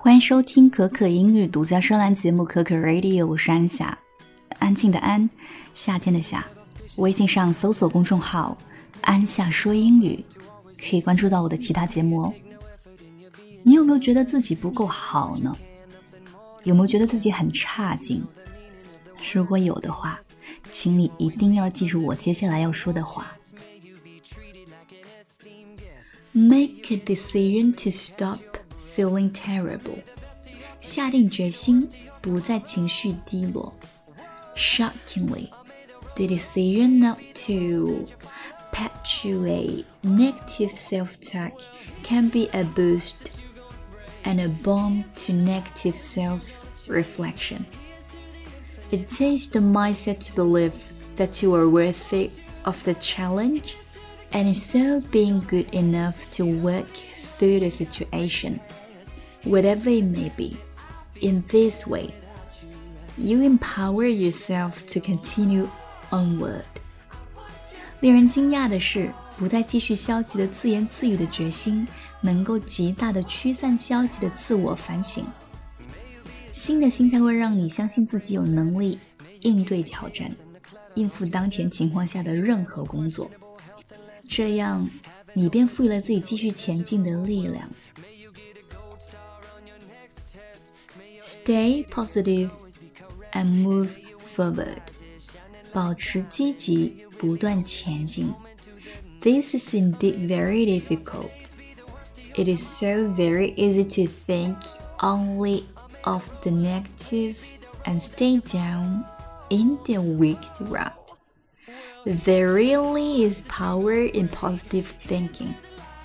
欢迎收听可可英语独家专栏节目可可 Radio， 我是安夏，安静的安，夏天的夏。微信上搜索公众号安夏说英语，可以关注到我的其他节目哦。你有没有觉得自己不够好呢？有没有觉得自己很差劲？如果有的话，请你一定要记住我接下来要说的话。Make a decision to stop feeling terrible. 下定决心不再情绪低落。Shockingly, the decision not to perpetuate negative self-talk can be a boost and a bomb to negative self-reflection. It takes the mindset to believe that you are worthy of the challenge and so being good enough to work through the situation, whatever it may be. In this way, you empower yourself to continue onward. 令人惊讶的是，不再继续消极的自言自语的决心，能够极大的驱散消极的自我反省。新的心态会让你相信自己有能力应对挑战，应付当前情况下的任何工作。这样，你便赋予了自己继续前进的力量。Stay positive and move forward. 保持积极，不断前进。This is indeed very difficult. It is so very easy to think only of the negative and stay down in the weak route. There really is power in positive thinking.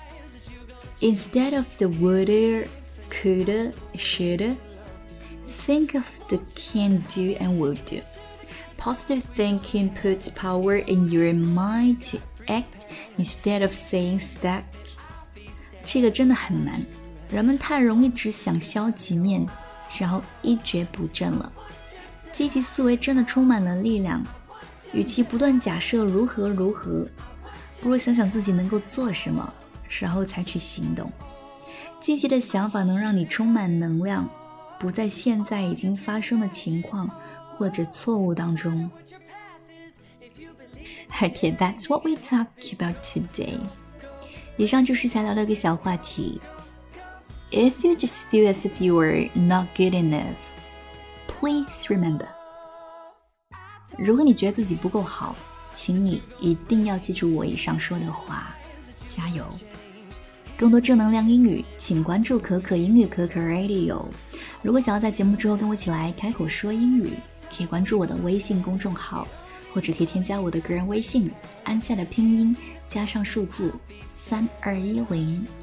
Instead of the woulda, coulda, shoulda, think of the can do and will do. Positive thinking puts power in your mind to act instead of staying stuck. 这个真的很难，人们太容易只想消极面，然后一蹶不振了。积极思维真的充满了力量，与其不断假设如何如何，不如想想自己能够做什么，然后采取行动。积极的想法能让你充满能量，不在现在已经发生的情况或者错误当中。Okay, that's what we talk about today. 以上就是想聊的一个小话题。If you just feel as if you are not good enough, please remember. 如果你觉得自己不够好，请你一定要记住我以上说的话，加油！更多正能量英语，请关注可可英语可可 Radio。如果想要在节目之后跟我一起来开口说英语，可以关注我的微信公众号，或者可以添加我的个人微信，安夏的拼音加上数字3210。